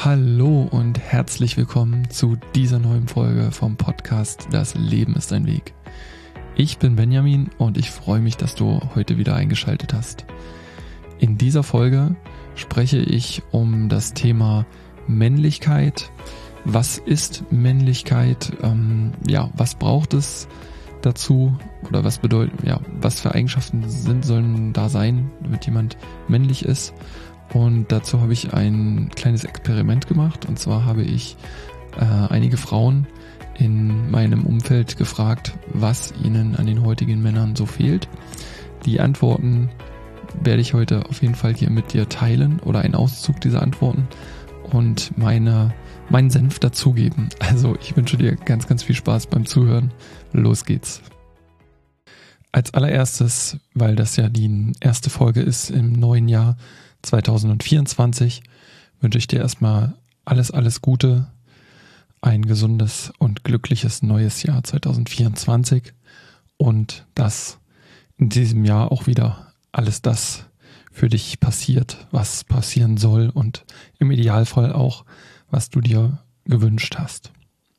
Hallo und herzlich willkommen zu dieser neuen Folge vom Podcast Das Leben ist ein Weg. Ich bin Benjamin und ich freue mich, dass du heute wieder eingeschaltet hast. In dieser Folge spreche ich um das Thema Männlichkeit. Was ist Männlichkeit? Was braucht es dazu? Oder was für Eigenschaften sollen da sein, damit jemand männlich ist? Und dazu habe ich ein kleines Experiment gemacht. Und zwar habe ich einige Frauen in meinem Umfeld gefragt, was ihnen an den heutigen Männern so fehlt. Die Antworten werde ich heute auf jeden Fall hier mit dir teilen oder einen Auszug dieser Antworten und meinen Senf dazugeben. Also ich wünsche dir ganz, ganz viel Spaß beim Zuhören. Los geht's. Als allererstes, weil das ja die erste Folge ist im neuen Jahr 2024, wünsche ich dir erstmal alles Gute, ein gesundes und glückliches neues Jahr 2024 und dass in diesem Jahr auch wieder alles das für dich passiert, was passieren soll und im Idealfall auch, was du dir gewünscht hast.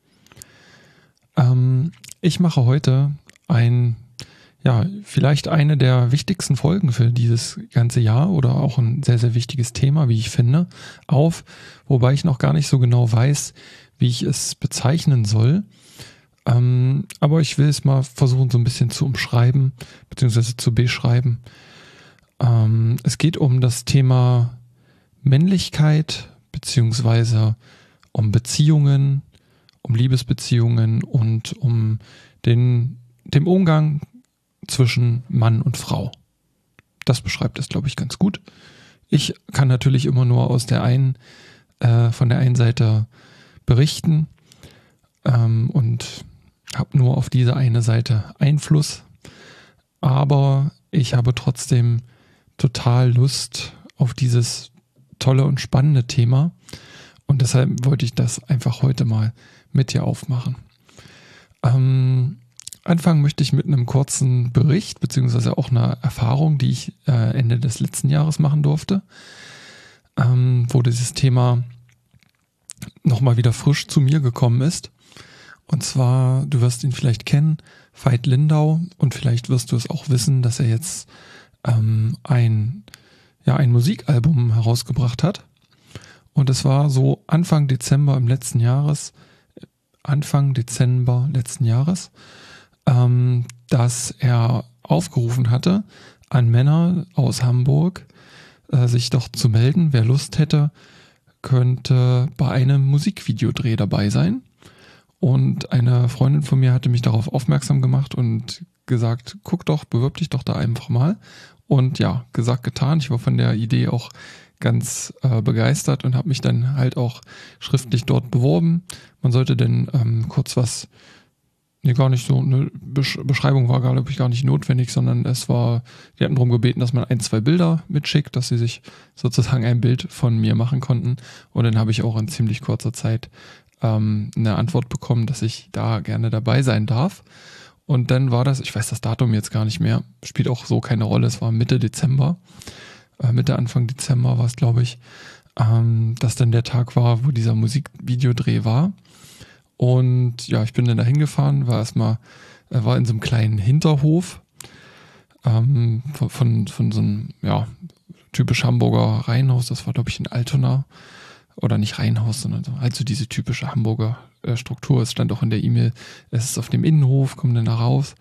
Ich mache heute vielleicht eine der wichtigsten Folgen für dieses ganze Jahr oder auch ein sehr, sehr wichtiges Thema, wie ich finde, wobei ich noch gar nicht so genau weiß, wie ich es bezeichnen soll. Aber ich will es mal versuchen, so ein bisschen zu umschreiben, beziehungsweise zu beschreiben. Es geht um das Thema Männlichkeit, beziehungsweise um Beziehungen, um Liebesbeziehungen und um dem Umgang zwischen Mann und Frau. Das beschreibt es, glaube ich, ganz gut. Ich kann natürlich immer nur von der einen Seite berichten und habe nur auf diese eine Seite Einfluss. Aber ich habe trotzdem total Lust auf dieses tolle und spannende Thema. Und deshalb wollte ich das einfach heute mal mit dir aufmachen. Anfangen möchte ich mit einem kurzen Bericht, beziehungsweise auch einer Erfahrung, die ich Ende des letzten Jahres machen durfte, wo dieses Thema nochmal wieder frisch zu mir gekommen ist. Und zwar, du wirst ihn vielleicht kennen, Veit Lindau, und vielleicht wirst du es auch wissen, dass er jetzt ein Musikalbum herausgebracht hat. Und es war so Anfang Dezember letzten Jahres, dass er aufgerufen hatte, an Männer aus Hamburg sich doch zu melden. Wer Lust hätte, könnte bei einem Musikvideodreh dabei sein. Und eine Freundin von mir hatte mich darauf aufmerksam gemacht und gesagt, bewirb dich doch da einfach mal. Und ja, gesagt, getan. Ich war von der Idee auch ganz begeistert und habe mich dann halt auch schriftlich dort beworben. Man sollte dann kurz was, gar nicht so, eine Beschreibung war, glaube ich, gar nicht notwendig, sondern die hatten darum gebeten, dass man 1-2 Bilder mitschickt, dass sie sich sozusagen ein Bild von mir machen konnten. Und dann habe ich auch in ziemlich kurzer Zeit eine Antwort bekommen, dass ich da gerne dabei sein darf. Und dann war das, ich weiß das Datum jetzt gar nicht mehr, spielt auch so keine Rolle, es war Mitte Anfang Dezember war es, glaube ich, dass dann der Tag war, wo dieser Musikvideodreh war. Und ja, ich bin dann da hingefahren, war in so einem kleinen Hinterhof von so einem, typisch Hamburger Reihenhaus. Das war, glaube ich, in Altona. Oder nicht Reihenhaus, sondern so diese typische Hamburger Struktur. Es stand auch in der E-Mail, es ist auf dem Innenhof, kommen dann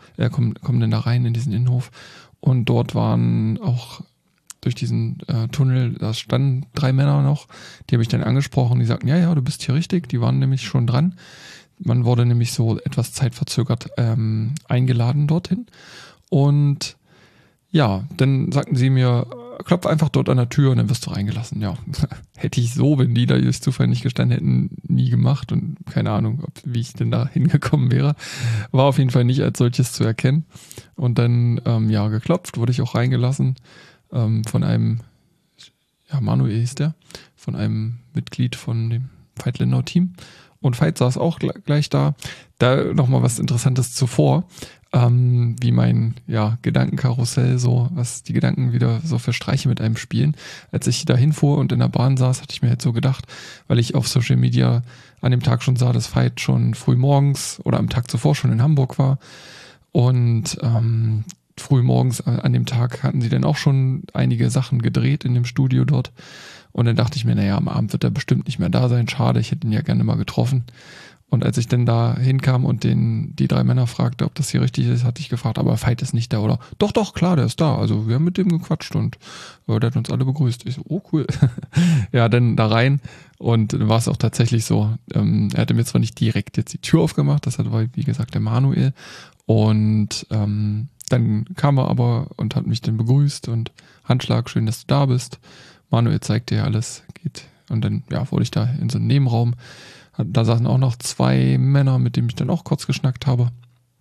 da rein in diesen Innenhof. Und dort waren auch durch diesen Tunnel, da standen 3 Männer noch, die habe ich dann angesprochen, die sagten, ja, du bist hier richtig, die waren nämlich schon dran. Man wurde nämlich so etwas zeitverzögert eingeladen dorthin. Und ja, dann sagten sie mir, klopf einfach dort an der Tür und dann wirst du reingelassen. Ja, hätte ich so, wenn die da durch Zufall nicht gestanden hätten, nie gemacht und keine Ahnung, wie ich denn da hingekommen wäre. War auf jeden Fall nicht als solches zu erkennen. Und dann, geklopft, wurde ich auch reingelassen von einem, Manuel hieß der, von einem Mitglied von dem Veit Lindau Team. Und Veit saß auch gleich da. Da nochmal was Interessantes zuvor. wie mein Gedankenkarussell so, was die Gedanken wieder so für Streiche mit einem spielen. Als ich da hinfuhr und in der Bahn saß, hatte ich mir jetzt so gedacht, weil ich auf Social Media an dem Tag schon sah, dass Veit schon früh morgens oder am Tag zuvor schon in Hamburg war. Und früh morgens an dem Tag hatten sie dann auch schon einige Sachen gedreht in dem Studio dort. Und dann dachte ich mir, naja, am Abend wird er bestimmt nicht mehr da sein. Schade, ich hätte ihn ja gerne mal getroffen. Und als ich dann da hinkam und die 3 Männer fragte, ob das hier richtig ist, hatte ich gefragt, aber Veit ist nicht da, oder? Doch, klar, der ist da. Also wir haben mit dem gequatscht und der hat uns alle begrüßt. Ich so, oh cool. Ja, dann da rein und dann war es auch tatsächlich so. Er hatte mir zwar nicht direkt jetzt die Tür aufgemacht, das war wie gesagt der Manuel. Und dann kam er aber und hat mich dann begrüßt und Handschlag, schön, dass du da bist. Manuel zeigt dir alles, geht. Und dann wurde ich da in so einem Nebenraum. Da saßen auch noch 2 Männer, mit denen ich dann auch kurz geschnackt habe.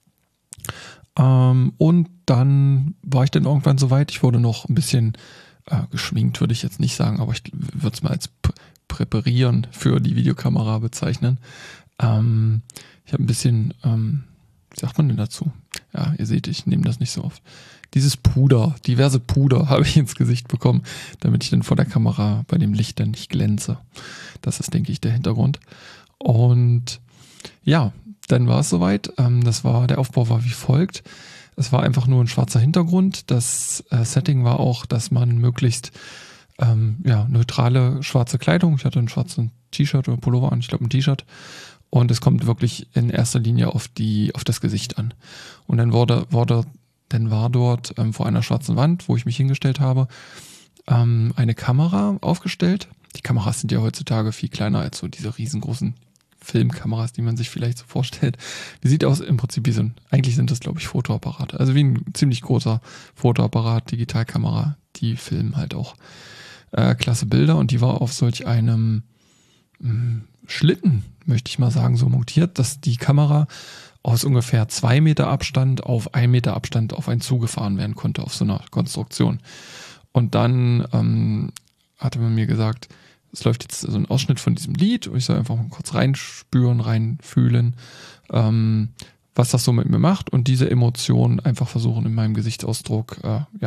Und dann war ich dann irgendwann soweit. Ich wurde noch ein bisschen geschminkt, würde ich jetzt nicht sagen, aber ich würde es mal als Präparieren für die Videokamera bezeichnen. Ich habe ein bisschen, wie sagt man denn dazu? Ja, ihr seht, ich nehme das nicht so oft. Diverse Puder habe ich ins Gesicht bekommen, damit ich dann vor der Kamera bei dem Licht dann nicht glänze. Das ist, denke ich, der Hintergrund. Und ja, dann war es soweit. Der Aufbau war wie folgt. Es war einfach nur ein schwarzer Hintergrund. Das Setting war auch, dass man möglichst neutrale schwarze Kleidung. Ich hatte ein schwarzes T-Shirt oder Pullover an, ich glaube ein T-Shirt. Und es kommt wirklich in erster Linie auf das Gesicht an. Und dann war dort vor einer schwarzen Wand, wo ich mich hingestellt habe, eine Kamera aufgestellt. Die Kameras sind ja heutzutage viel kleiner als so diese riesengroßen Filmkameras, die man sich vielleicht so vorstellt. Die sieht aus im Prinzip eigentlich sind das, glaube ich, Fotoapparate. Also wie ein ziemlich großer Fotoapparat, Digitalkamera. Die filmen halt auch klasse Bilder und die war auf solch einem Schlitten, möchte ich mal sagen, so montiert, dass die Kamera aus ungefähr 2 Meter Abstand auf 1 Meter Abstand auf einen zugefahren werden konnte, auf so einer Konstruktion. Und dann hatte man mir gesagt, es läuft jetzt so ein Ausschnitt von diesem Lied und ich soll einfach mal kurz reinspüren, reinfühlen, was das so mit mir macht und diese Emotionen einfach versuchen in meinem Gesichtsausdruck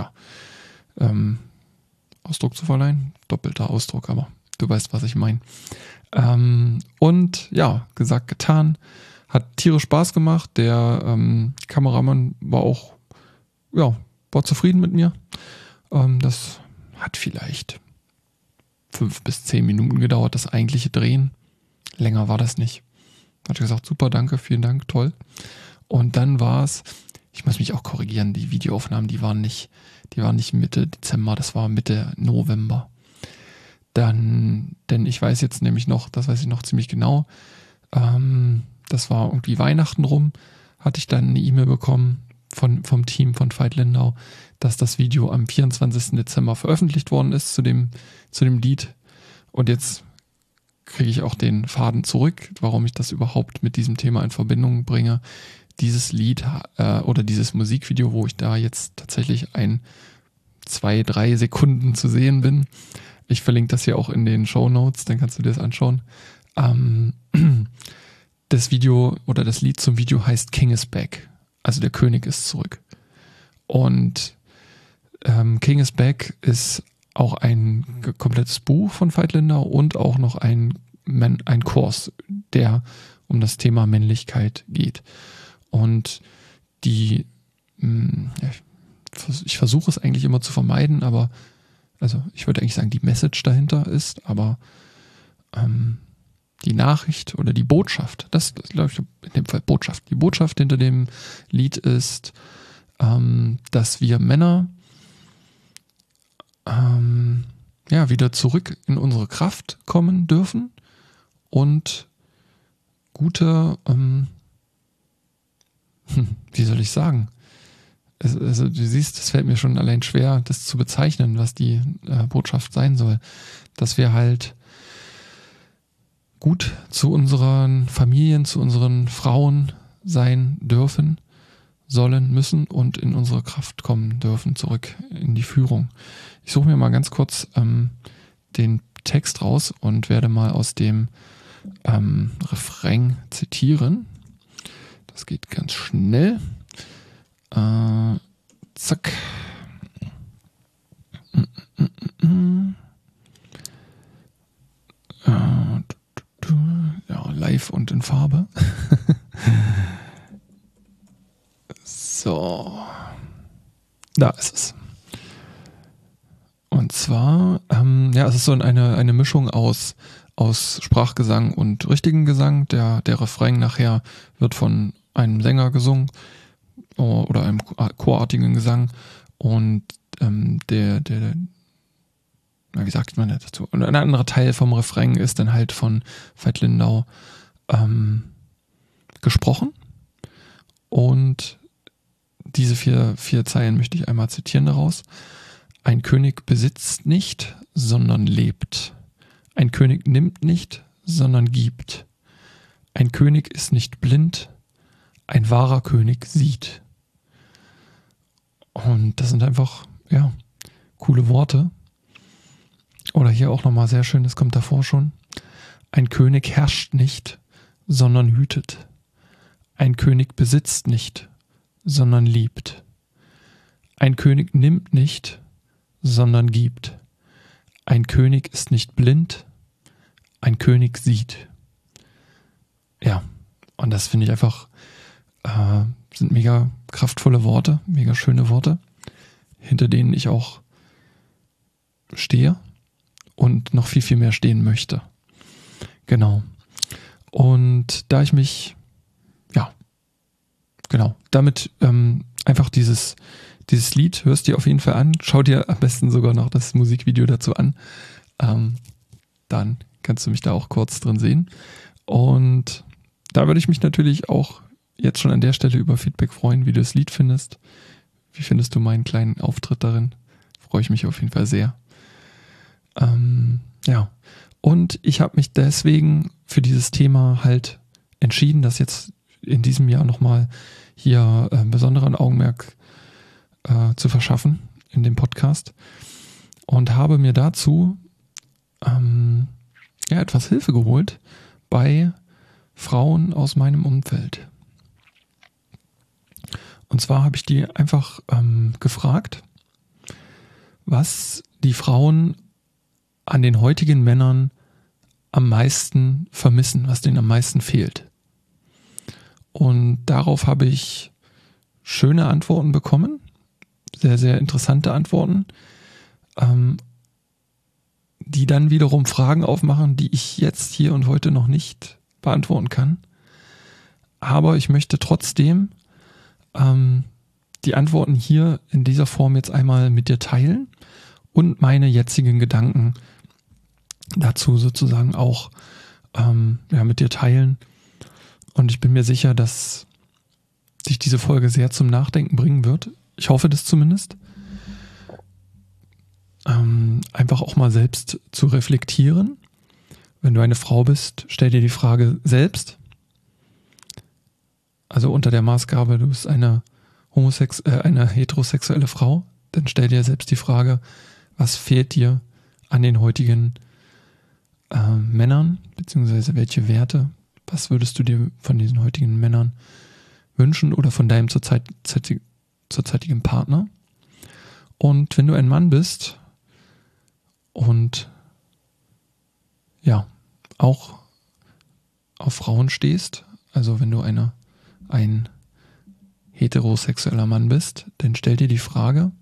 Ausdruck zu verleihen. Doppelter Ausdruck, aber du weißt, was ich meine. Und ja, gesagt, getan. Hat tierisch Spaß gemacht. Der Kameramann war zufrieden mit mir. Das hat vielleicht 5 bis 10 Minuten gedauert, das eigentliche Drehen. Länger war das nicht. Hat gesagt, super, danke, vielen Dank, toll. Und dann war es, ich muss mich auch korrigieren, die Videoaufnahmen, die waren nicht Mitte Dezember, das war Mitte November. Denn ich weiß jetzt nämlich noch, das weiß ich noch ziemlich genau, das war irgendwie Weihnachten rum, hatte ich dann eine E-Mail bekommen vom Team von Veit Lindau, dass das Video am 24. Dezember veröffentlicht worden ist zu dem Lied. Und jetzt kriege ich auch den Faden zurück, warum ich das überhaupt mit diesem Thema in Verbindung bringe. Dieses Lied oder dieses Musikvideo, wo ich da jetzt tatsächlich 2-3 Sekunden zu sehen bin. Ich verlinke das hier auch in den Shownotes, dann kannst du dir das anschauen. Das Video oder das Lied zum Video heißt King is Back. Also der König ist zurück. Und King is Back ist auch ein komplettes Buch von Veit Lindau und auch noch ein Kurs, der um das Thema Männlichkeit geht. Und ich versuche es eigentlich immer zu vermeiden, aber also ich würde eigentlich sagen, die Message dahinter ist, aber die Nachricht oder die Botschaft, das glaube ich in dem Fall Botschaft. Die Botschaft hinter dem Lied ist, dass wir Männer wieder zurück in unsere Kraft kommen dürfen und gute, wie soll ich sagen? Also du siehst, es fällt mir schon allein schwer, das zu bezeichnen, was die Botschaft sein soll. Dass wir halt gut zu unseren Familien, zu unseren Frauen sein dürfen, sollen, müssen und in unsere Kraft kommen dürfen, zurück in die Führung. Ich suche mir mal ganz kurz den Text raus und werde mal aus dem Refrain zitieren. Das geht ganz schnell. Zack. Ja, live und in Farbe. So. Da ist es. Und zwar, es ist so eine Mischung aus Sprachgesang und richtigen Gesang. Der Refrain nachher wird von einem Sänger gesungen oder einem chorartigen Gesang. Und wie sagt man das dazu? Und ein anderer Teil vom Refrain ist dann halt von Veit Lindau gesprochen. Und diese vier Zeilen möchte ich einmal zitieren daraus. Ein König besitzt nicht, sondern lebt. Ein König nimmt nicht, sondern gibt. Ein König ist nicht blind, ein wahrer König sieht. Und das sind einfach, coole Worte. Oder hier auch nochmal sehr schön, das kommt davor schon. Ein König herrscht nicht, sondern hütet. Ein König besitzt nicht, sondern liebt. Ein König nimmt nicht, sondern gibt. Ein König ist nicht blind, ein König sieht. Ja, und das finde ich einfach, sind mega kraftvolle Worte, mega schöne Worte, hinter denen ich auch stehe und noch viel, viel mehr stehen möchte. Genau. Und da ich mich, damit einfach dieses Lied hörst dir auf jeden Fall an. Schau dir am besten sogar noch das Musikvideo dazu an. Dann kannst du mich da auch kurz drin sehen. Und da würde ich mich natürlich auch jetzt schon an der Stelle über Feedback freuen, wie du das Lied findest. Wie findest du meinen kleinen Auftritt darin? Freue ich mich auf jeden Fall sehr. Und ich habe mich deswegen für dieses Thema halt entschieden, das jetzt in diesem Jahr nochmal hier besonderen Augenmerk zu verschaffen in dem Podcast und habe mir dazu etwas Hilfe geholt bei Frauen aus meinem Umfeld. Und zwar habe ich die einfach gefragt, was die Frauen an den heutigen Männern am meisten vermissen, was denen am meisten fehlt. Und darauf habe ich schöne Antworten bekommen, sehr, sehr interessante Antworten, die dann wiederum Fragen aufmachen, die ich jetzt hier und heute noch nicht beantworten kann. Aber ich möchte trotzdem die Antworten hier in dieser Form jetzt einmal mit dir teilen und meine jetzigen Gedanken dazu sozusagen auch mit dir teilen. Und ich bin mir sicher, dass dich diese Folge sehr zum Nachdenken bringen wird. Ich hoffe das zumindest. Einfach auch mal selbst zu reflektieren. Wenn du eine Frau bist, stell dir die Frage selbst. Also unter der Maßgabe, du bist eine heterosexuelle Frau, dann stell dir selbst die Frage, was fehlt dir an den heutigen Männern, beziehungsweise welche Werte, was würdest du dir von diesen heutigen Männern wünschen oder von deinem zurzeitigen Partner? Und wenn du ein Mann bist und auch auf Frauen stehst, also wenn du ein heterosexueller Mann bist, dann stell dir die Frage,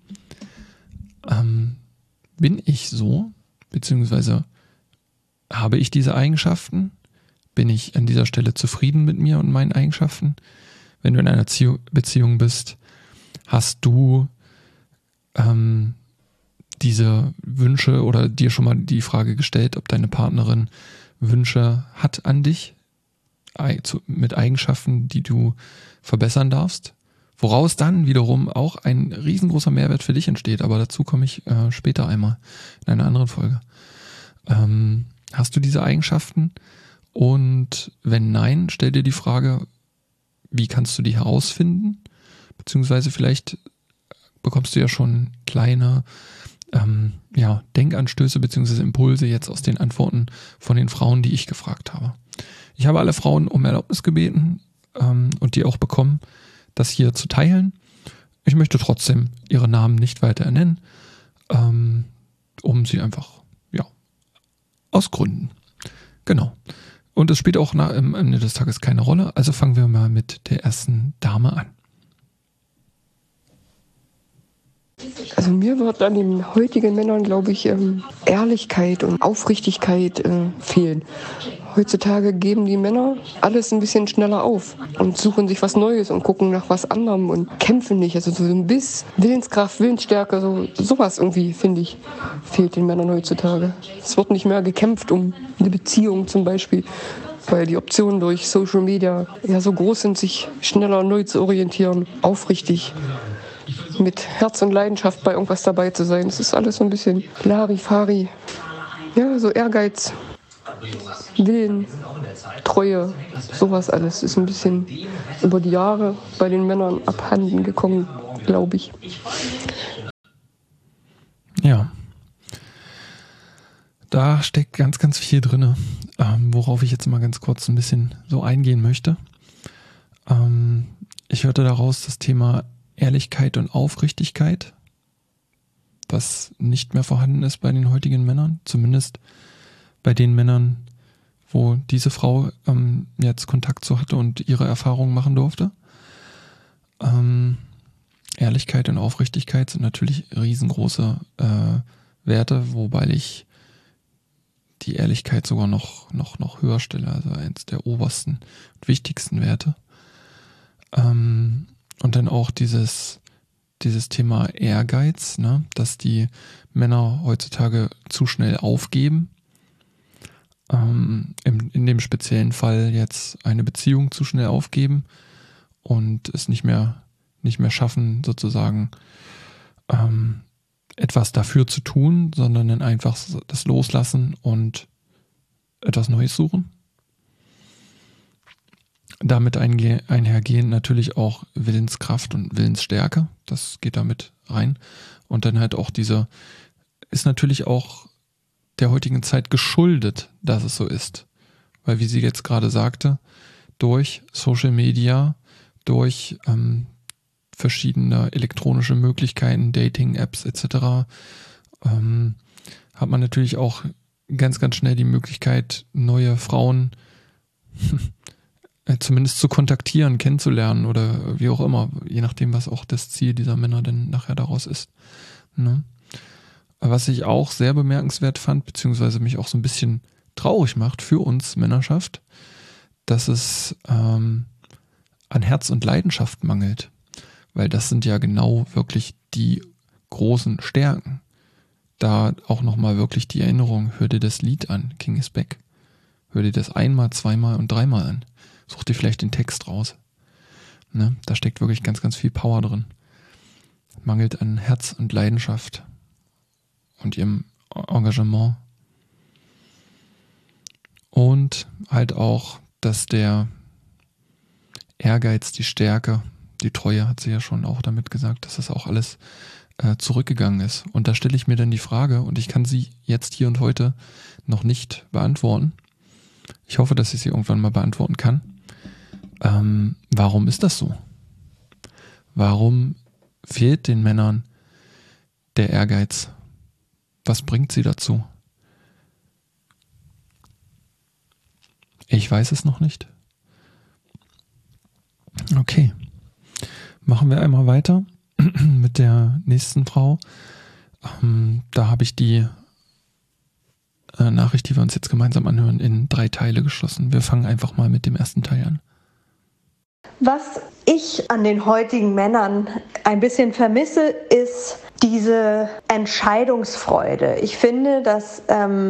bin ich so, beziehungsweise habe ich diese Eigenschaften? Bin ich an dieser Stelle zufrieden mit mir und meinen Eigenschaften? Wenn du in einer Beziehung bist, hast du diese Wünsche oder dir schon mal die Frage gestellt, ob deine Partnerin Wünsche hat an dich, mit Eigenschaften, die du verbessern darfst, woraus dann wiederum auch ein riesengroßer Mehrwert für dich entsteht, aber dazu komme ich später einmal in einer anderen Folge. Hast du diese Eigenschaften? Und wenn nein, stell dir die Frage, wie kannst du die herausfinden? Beziehungsweise vielleicht bekommst du ja schon kleine Denkanstöße beziehungsweise Impulse jetzt aus den Antworten von den Frauen, die ich gefragt habe. Ich habe alle Frauen um Erlaubnis gebeten und die auch bekommen, das hier zu teilen. Ich möchte trotzdem ihre Namen nicht weiter ernennen, um sie einfach, ja, aus Gründen. Genau. Und es spielt auch am Ende des Tages keine Rolle. Also fangen wir mal mit der ersten Dame an. Also mir wird an den heutigen Männern, glaube ich, Ehrlichkeit und Aufrichtigkeit fehlen. Heutzutage geben die Männer alles ein bisschen schneller auf und suchen sich was Neues und gucken nach was anderem und kämpfen nicht. Also so ein Biss, Willenskraft, Willensstärke, sowas irgendwie, finde ich, fehlt den Männern heutzutage. Es wird nicht mehr gekämpft um eine Beziehung zum Beispiel, weil die Optionen durch Social Media ja so groß sind, sich schneller neu zu orientieren, aufrichtig mit Herz und Leidenschaft bei irgendwas dabei zu sein. Das ist alles so ein bisschen Larifari. Ja, so Ehrgeiz, Willen, Treue, sowas alles ist ein bisschen über die Jahre bei den Männern abhanden gekommen, glaube ich. Ja, da steckt ganz, ganz viel drin, worauf ich jetzt mal ganz kurz ein bisschen so eingehen möchte. Ich hörte daraus das Thema Ehrlichkeit und Aufrichtigkeit, was nicht mehr vorhanden ist bei den heutigen Männern, zumindest bei den Männern, wo diese Frau jetzt Kontakt zu hatte und ihre Erfahrungen machen durfte. Ehrlichkeit und Aufrichtigkeit sind natürlich riesengroße Werte, wobei ich die Ehrlichkeit sogar noch höher stelle, also eins der obersten und wichtigsten Werte. Und dann auch dieses Thema Ehrgeiz, ne, dass die Männer heutzutage zu schnell aufgeben. In dem speziellen Fall jetzt eine Beziehung zu schnell aufgeben und es nicht mehr schaffen, sozusagen etwas dafür zu tun, sondern dann einfach das loslassen und etwas Neues suchen. Damit einhergehen natürlich auch Willenskraft und Willensstärke. Das geht damit rein. Und dann halt auch ist natürlich auch der heutigen Zeit geschuldet, dass es so ist. Weil, wie sie jetzt gerade sagte, durch Social Media, durch verschiedene elektronische Möglichkeiten, Dating-Apps etc. Hat man natürlich auch ganz, ganz schnell die Möglichkeit, neue Frauen zumindest zu kontaktieren, kennenzulernen oder wie auch immer, je nachdem, was auch das Ziel dieser Männer denn nachher daraus ist. Ne? Was ich auch sehr bemerkenswert fand, beziehungsweise mich auch so ein bisschen traurig macht für uns Männerschaft, dass es an Herz und Leidenschaft mangelt. Weil das sind ja genau wirklich die großen Stärken. Da auch nochmal wirklich die Erinnerung, hör dir das Lied an, King is Back. Hör dir das einmal, zweimal und dreimal an. Such dir vielleicht den Text raus. Ne? Da steckt wirklich ganz, ganz viel Power drin. Mangelt an Herz und Leidenschaft und ihrem Engagement. Und halt auch, dass der Ehrgeiz, die Stärke, die Treue, hat sie ja schon auch damit gesagt, dass das auch alles zurückgegangen ist. Und da stelle ich mir dann die Frage, und ich kann sie jetzt hier und heute noch nicht beantworten. Ich hoffe, dass ich sie irgendwann mal beantworten kann. Warum ist das so? Warum fehlt den Männern der Ehrgeiz? Was bringt sie dazu? Ich weiß es noch nicht. Okay. Machen wir einmal weiter mit der nächsten Frau. Da habe ich die Nachricht, die wir uns jetzt gemeinsam anhören, in 3 Teile geschlossen. Wir fangen einfach mal mit dem ersten Teil an. Was ich an den heutigen Männern ein bisschen vermisse, ist diese Entscheidungsfreude. Ich finde, dass,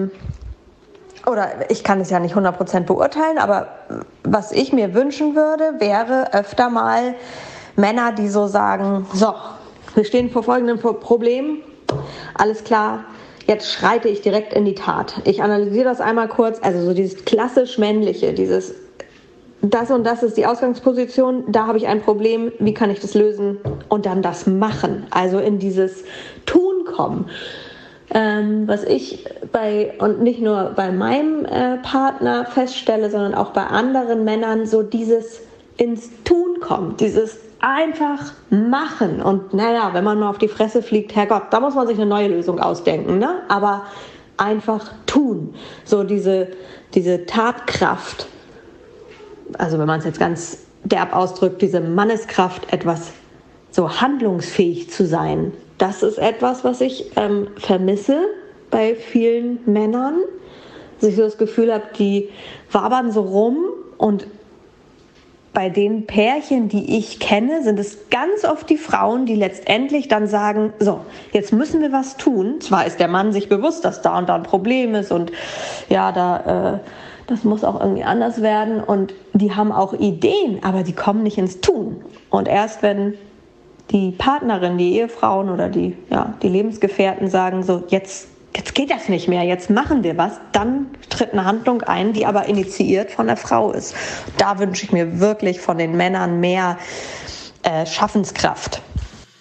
oder ich kann es ja nicht 100% beurteilen, aber was ich mir wünschen würde, wäre öfter mal Männer, die so sagen, so, wir stehen vor folgendem Problem, alles klar, jetzt schreite ich direkt in die Tat. Ich analysiere das einmal kurz, also so dieses klassisch männliche, dieses das und das ist die Ausgangsposition, da habe ich ein Problem, wie kann ich das lösen und dann das machen, also in dieses Tun kommen. Was ich und nicht nur bei meinem Partner feststelle, sondern auch bei anderen Männern, so dieses ins Tun kommen, dieses einfach machen. Und naja, wenn man mal auf die Fresse fliegt, Herrgott, da muss man sich eine neue Lösung ausdenken, ne? Aber einfach tun. So diese Tatkraft, also wenn man es jetzt ganz derb ausdrückt, diese Manneskraft, etwas so handlungsfähig zu sein, das ist etwas, was ich vermisse bei vielen Männern. Dass ich so das Gefühl habe, die wabern so rum, und bei den Pärchen, die ich kenne, sind es ganz oft die Frauen, die letztendlich dann sagen, so, jetzt müssen wir was tun. Zwar ist der Mann sich bewusst, dass da und da ein Problem ist und ja, das muss auch irgendwie anders werden, und die haben auch Ideen, aber die kommen nicht ins Tun. Und erst wenn die Partnerin, die Ehefrauen oder die Lebensgefährten sagen, so, jetzt geht das nicht mehr, jetzt machen wir was, dann tritt eine Handlung ein, die aber initiiert von der Frau ist. Da wünsche ich mir wirklich von den Männern mehr Schaffenskraft.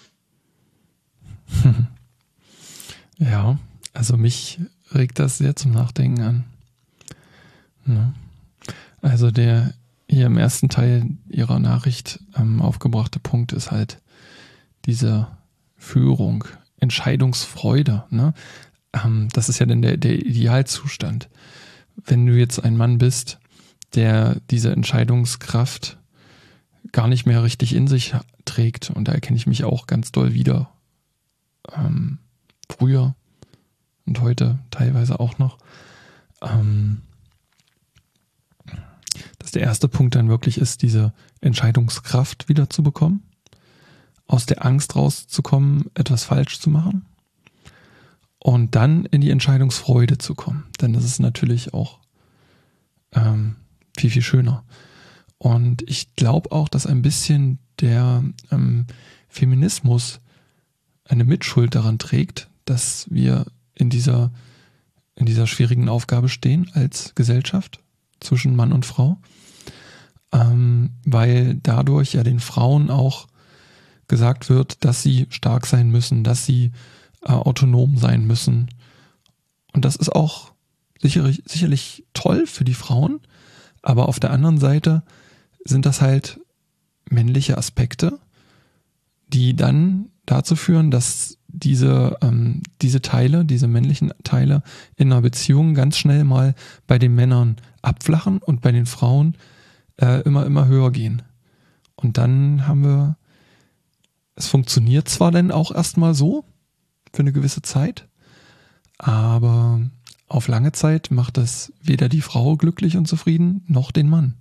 Ja, also mich regt das sehr zum Nachdenken an. Ja. Also der hier im ersten Teil Ihrer Nachricht aufgebrachte Punkt ist halt diese Führung, Entscheidungsfreude, ne? Das ist ja dann der Idealzustand. Wenn du jetzt ein Mann bist, der diese Entscheidungskraft gar nicht mehr richtig in sich trägt, und da erkenne ich mich auch ganz doll wieder, früher und heute teilweise auch noch, dass der erste Punkt dann wirklich ist, diese Entscheidungskraft wieder zu bekommen, aus der Angst rauszukommen, etwas falsch zu machen, und dann in die Entscheidungsfreude zu kommen. Denn das ist natürlich auch viel, viel schöner. Und ich glaube auch, dass ein bisschen der Feminismus eine Mitschuld daran trägt, dass wir in dieser schwierigen Aufgabe stehen als Gesellschaft zwischen Mann und Frau, weil dadurch ja den Frauen auch gesagt wird, dass sie stark sein müssen, dass sie autonom sein müssen. Und das ist auch sicherlich toll für die Frauen, aber auf der anderen Seite sind das halt männliche Aspekte, die dann dazu führen, dass diese Teile, diese männlichen Teile in einer Beziehung ganz schnell mal bei den Männern abflachen und bei den Frauen immer höher gehen. Und dann haben wir, es funktioniert zwar dann auch erstmal so, für eine gewisse Zeit, aber auf lange Zeit macht es weder die Frau glücklich und zufrieden, noch den Mann.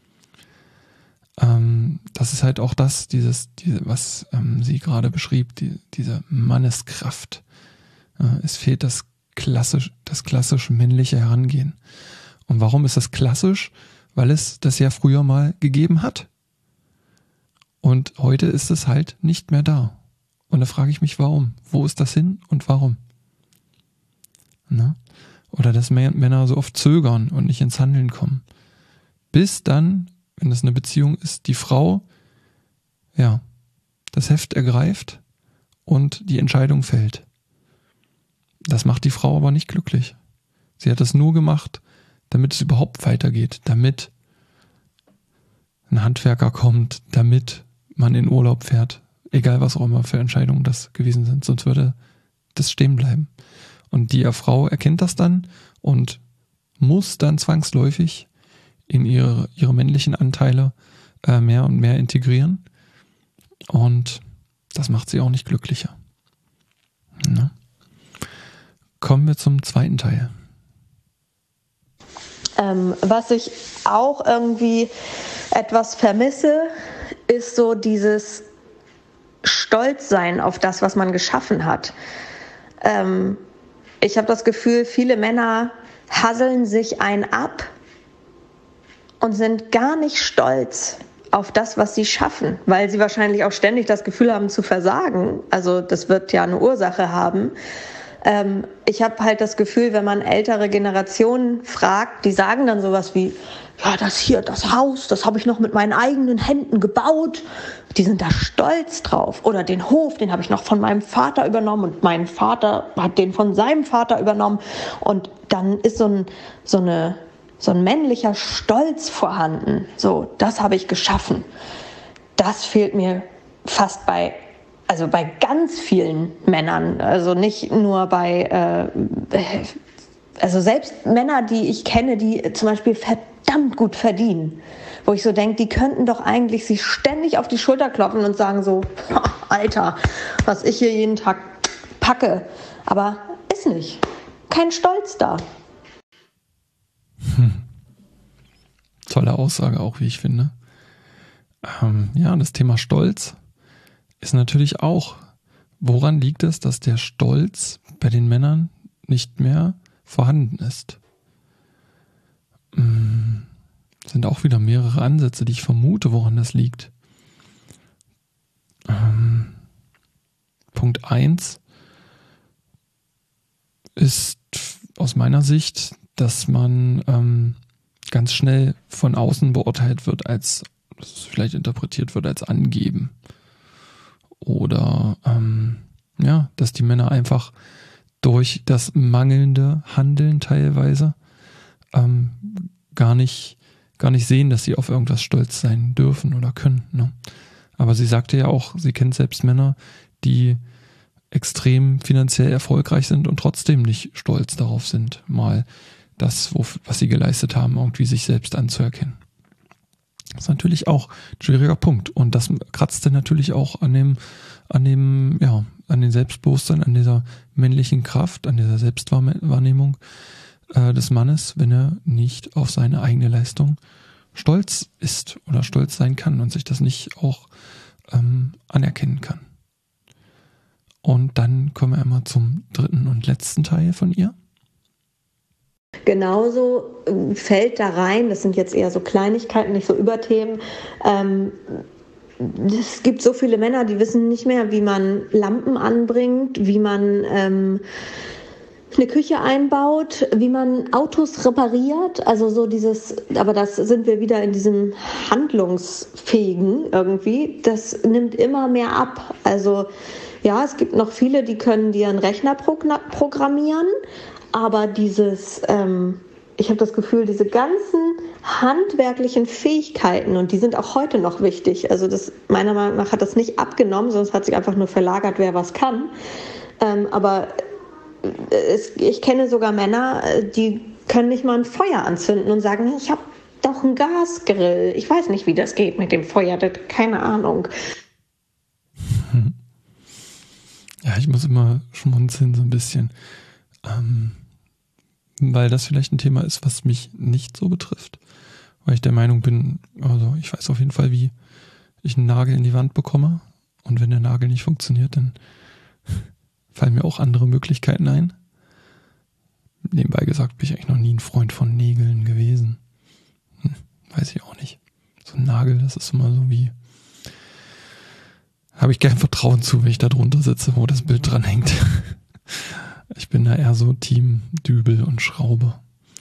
Das ist halt auch was sie gerade beschrieb, diese Manneskraft. Es fehlt das klassisch männliche Herangehen. Und warum ist das klassisch? Weil es das ja früher mal gegeben hat. Und heute ist es halt nicht mehr da. Und da frage ich mich, warum? Wo ist das hin und warum? Na? Oder dass Männer so oft zögern und nicht ins Handeln kommen. Bis dann, wenn das eine Beziehung ist, die Frau das Heft ergreift und die Entscheidung fällt. Das macht die Frau aber nicht glücklich. Sie hat es nur gemacht, damit es überhaupt weitergeht, damit ein Handwerker kommt, damit man in Urlaub fährt, egal was auch immer für Entscheidungen das gewesen sind, sonst würde das stehen bleiben. Und die Frau erkennt das dann und muss dann zwangsläufig in ihre männlichen Anteile mehr und mehr integrieren, und das macht sie auch nicht glücklicher. Ne? Kommen wir zum zweiten Teil. Was ich auch irgendwie etwas vermisse, ist so dieses Stolzsein auf das, was man geschaffen hat. Ich habe das Gefühl, viele Männer hasseln sich ein ab und sind gar nicht stolz auf das, was sie schaffen, weil sie wahrscheinlich auch ständig das Gefühl haben zu versagen. Also das wird ja eine Ursache haben. Ich habe halt das Gefühl, wenn man ältere Generationen fragt, die sagen dann sowas wie, ja, das Haus, das habe ich noch mit meinen eigenen Händen gebaut. Die sind da stolz drauf. Oder den Hof, den habe ich noch von meinem Vater übernommen und mein Vater hat den von seinem Vater übernommen. Und dann ist so ein männlicher Stolz vorhanden. So, das habe ich geschaffen. das fehlt mir fast bei ganz vielen Männern. Also nicht nur bei, also selbst Männer, die ich kenne, die zum Beispiel verdammt gut verdienen. Wo ich so denke, die könnten doch eigentlich sich ständig auf die Schulter klopfen und sagen so, Alter, was ich hier jeden Tag packe. Aber ist nicht. Kein Stolz da. Tolle Aussage auch, wie ich finde. Ja, das Thema Stolz ist natürlich auch, woran liegt es, dass der Stolz bei den Männern nicht mehr vorhanden ist? Sind auch wieder mehrere Ansätze, die ich vermute, woran das liegt. Punkt 1 ist aus meiner Sicht, dass man ganz schnell von außen beurteilt wird, als vielleicht interpretiert wird als angeben. Oder dass die Männer einfach durch das mangelnde Handeln teilweise gar nicht sehen, dass sie auf irgendwas stolz sein dürfen oder können. Ne? Aber sie sagte ja auch, sie kennt selbst Männer, die extrem finanziell erfolgreich sind und trotzdem nicht stolz darauf sind, mal das, was sie geleistet haben, irgendwie sich selbst anzuerkennen. Das ist natürlich auch ein schwieriger Punkt. Und das kratzt dann natürlich auch an dem Selbstbewusstsein, an dieser männlichen Kraft, an dieser Selbstwahrnehmung des Mannes, wenn er nicht auf seine eigene Leistung stolz ist oder stolz sein kann und sich das nicht auch anerkennen kann. Und dann kommen wir einmal zum dritten und letzten Teil von ihr. Genauso fällt da rein, das sind jetzt eher so Kleinigkeiten, nicht so Überthemen. Es gibt so viele Männer, die wissen nicht mehr, wie man Lampen anbringt, wie man eine Küche einbaut, wie man Autos repariert. Also so dieses, aber das sind wir wieder in diesem Handlungsfähigen irgendwie. Das nimmt immer mehr ab. Also ja, es gibt noch viele, die können dir einen Rechner programmieren, aber dieses, ich habe das Gefühl, diese ganzen handwerklichen Fähigkeiten, und die sind auch heute noch wichtig, also das, meiner Meinung nach hat das nicht abgenommen, sondern es hat sich einfach nur verlagert, wer was kann. Aber ich kenne sogar Männer, die können nicht mal ein Feuer anzünden und sagen, ich habe doch einen Gasgrill. Ich weiß nicht, wie das geht mit dem Feuer, keine Ahnung. Ja, ich muss immer schmunzeln so ein bisschen, weil das vielleicht ein Thema ist, was mich nicht so betrifft, weil ich der Meinung bin, also ich weiß auf jeden Fall, wie ich einen Nagel in die Wand bekomme, und wenn der Nagel nicht funktioniert, dann fallen mir auch andere Möglichkeiten ein. Nebenbei gesagt bin ich eigentlich noch nie ein Freund von Nägeln gewesen. Weiß ich auch nicht. So ein Nagel, das ist immer so wie, habe ich kein Vertrauen zu, wenn ich da drunter sitze, wo das Bild dran hängt. Ich bin da eher so Team Dübel und Schraube.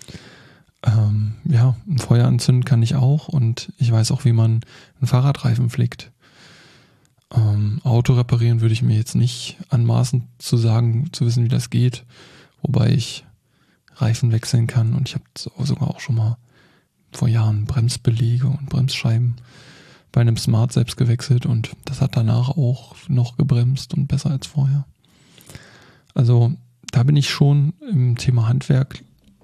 Ein Feuer anzünden kann ich auch, und ich weiß auch, wie man einen Fahrradreifen flickt. Auto reparieren würde ich mir jetzt nicht anmaßen zu wissen, wie das geht. Wobei ich Reifen wechseln kann, und ich habe sogar auch schon mal vor Jahren Bremsbeläge und Bremsscheiben bei einem Smart selbst gewechselt, und das hat danach auch noch gebremst und besser als vorher. Also da bin ich schon im Thema Handwerk,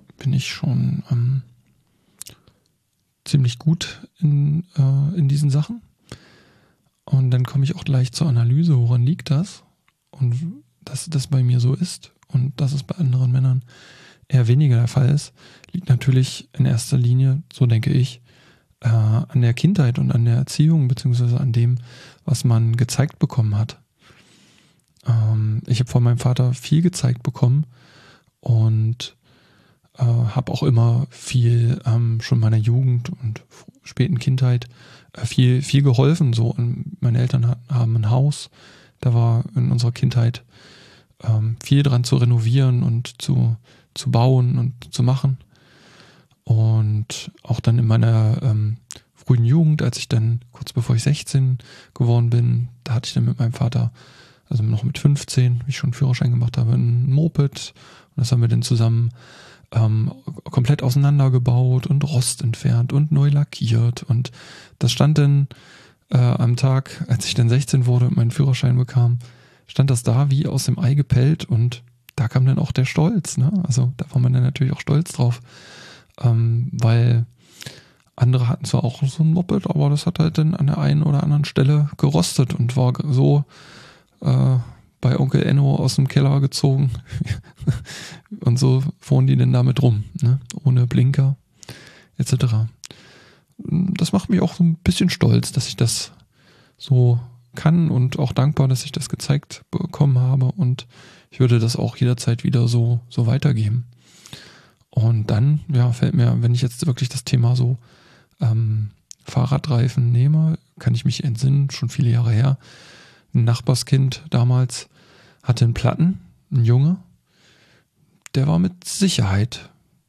ziemlich gut in diesen Sachen. Und dann komme ich auch gleich zur Analyse, woran liegt das? Und dass das bei mir so ist und dass es bei anderen Männern eher weniger der Fall ist, liegt natürlich in erster Linie, so denke ich, an der Kindheit und an der Erziehung, beziehungsweise an dem, was man gezeigt bekommen hat. Ich habe von meinem Vater viel gezeigt bekommen und habe auch immer viel schon in meiner Jugend und späten Kindheit viel geholfen. So, und meine Eltern haben ein Haus, da war in unserer Kindheit viel dran zu renovieren und zu bauen und zu machen. Und auch dann in meiner frühen Jugend, als ich dann kurz bevor ich 16 geworden bin, da hatte ich dann mit meinem Vater, also noch mit 15, wie ich schon einen Führerschein gemacht habe, ein Moped, und das haben wir dann zusammen komplett auseinandergebaut und Rost entfernt und neu lackiert, und das stand dann am Tag, als ich dann 16 wurde und meinen Führerschein bekam, stand das da wie aus dem Ei gepellt und da kam dann auch der Stolz, ne? Also da war man dann natürlich auch stolz drauf, weil andere hatten zwar auch so ein Moped, aber das hat halt dann an der einen oder anderen Stelle gerostet und war so bei Onkel Enno aus dem Keller gezogen und so fuhren die dann damit rum, ne? Ohne Blinker etc. Das macht mich auch so ein bisschen stolz, dass ich das so kann und auch dankbar, dass ich das gezeigt bekommen habe und ich würde das auch jederzeit wieder so weitergeben. Und dann, ja, fällt mir, wenn ich jetzt wirklich das Thema so Fahrradreifen nehme, kann ich mich entsinnen, schon viele Jahre her, ein Nachbarskind damals hatte einen Platten, ein Junge, der war mit Sicherheit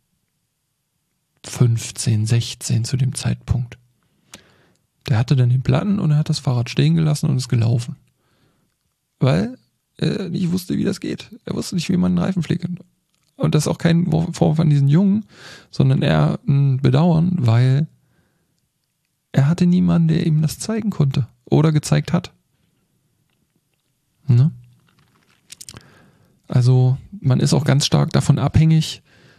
15, 16 zu dem Zeitpunkt. Der hatte dann den Platten und er hat das Fahrrad stehen gelassen und ist gelaufen. Weil er nicht wusste, wie das geht. Er wusste nicht, wie man einen Reifen pflegt. Und das ist auch kein Vorwurf an diesen Jungen, sondern eher ein Bedauern, weil er hatte niemanden, der ihm das zeigen konnte oder gezeigt hat. Ne? Also man ist auch ganz stark davon abhängig,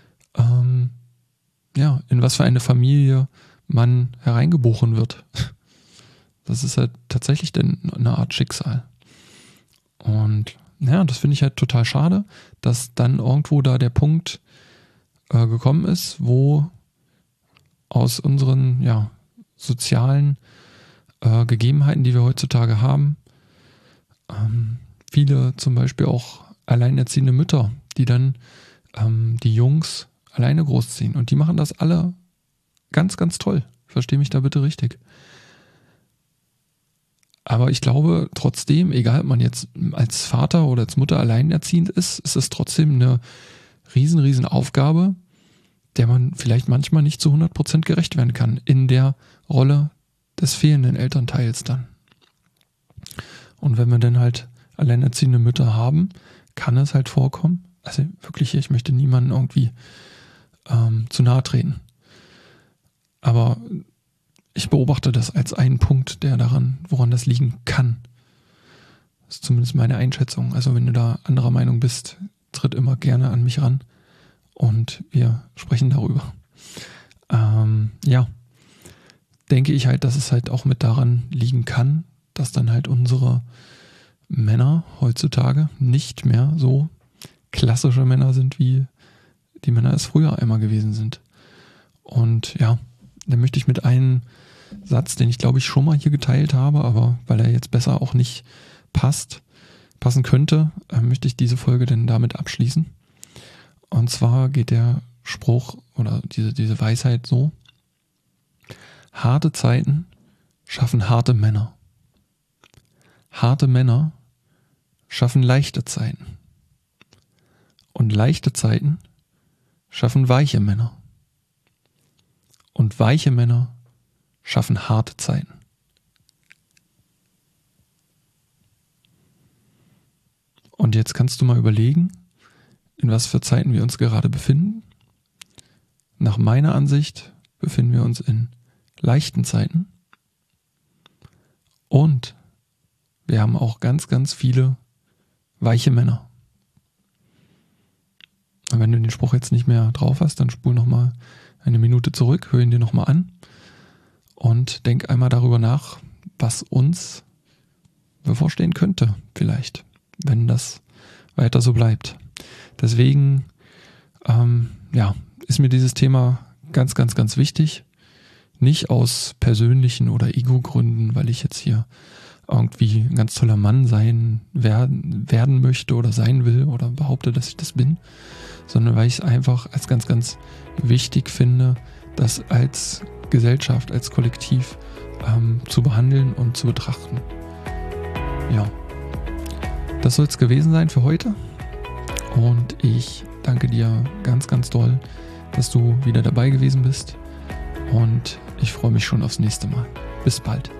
in was für eine Familie man hereingeboren wird. Das ist halt tatsächlich dann eine Art Schicksal. Und ja, das finde ich halt total schade, dass dann irgendwo da der Punkt gekommen ist, wo aus unseren sozialen Gegebenheiten, die wir heutzutage haben, viele zum Beispiel auch alleinerziehende Mütter, die dann die Jungs alleine großziehen. Und die machen das alle ganz, ganz toll. Versteh mich da bitte richtig. Aber ich glaube trotzdem, egal ob man jetzt als Vater oder als Mutter alleinerziehend ist es trotzdem eine riesen Aufgabe, der man vielleicht manchmal nicht zu 100% gerecht werden kann in der Rolle des fehlenden Elternteils dann. Und wenn wir dann halt alleinerziehende Mütter haben, kann es halt vorkommen, also wirklich, ich möchte niemanden irgendwie zu nahe treten. Aber ich beobachte das als einen Punkt, woran das liegen kann. Das ist zumindest meine Einschätzung. Also wenn du da anderer Meinung bist, tritt immer gerne an mich ran und wir sprechen darüber. Denke ich halt, dass es halt auch mit daran liegen kann, dass dann halt unsere Männer heutzutage nicht mehr so klassische Männer sind, wie die Männer es früher einmal gewesen sind. Und ja, da möchte ich mit einem Satz, den ich glaube ich schon mal hier geteilt habe, aber weil er jetzt besser auch nicht passen könnte, möchte ich diese Folge denn damit abschließen. Und zwar geht der Spruch oder diese Weisheit so: Harte Zeiten schaffen harte Männer. Harte Männer schaffen leichte Zeiten. Und leichte Zeiten schaffen weiche Männer. Und weiche Männer schaffen harte Zeiten. Und jetzt kannst du mal überlegen, in was für Zeiten wir uns gerade befinden. Nach meiner Ansicht befinden wir uns in leichten Zeiten. Und wir haben auch ganz, ganz viele weiche Männer. Und wenn du den Spruch jetzt nicht mehr drauf hast, dann spul nochmal eine Minute zurück, hör ihn dir nochmal an und denk einmal darüber nach, was uns bevorstehen könnte, vielleicht, wenn das weiter so bleibt. Deswegen, ist mir dieses Thema ganz, ganz, ganz wichtig. Nicht aus persönlichen oder Ego-Gründen, weil ich jetzt hier irgendwie ein ganz toller Mann werden möchte oder sein will oder behaupte, dass ich das bin, sondern weil ich es einfach als ganz, ganz wichtig finde, das als Gesellschaft, als Kollektiv zu behandeln und zu betrachten. Ja, das soll es gewesen sein für heute und ich danke dir ganz, ganz doll, dass du wieder dabei gewesen bist und ich freue mich schon aufs nächste Mal. Bis bald.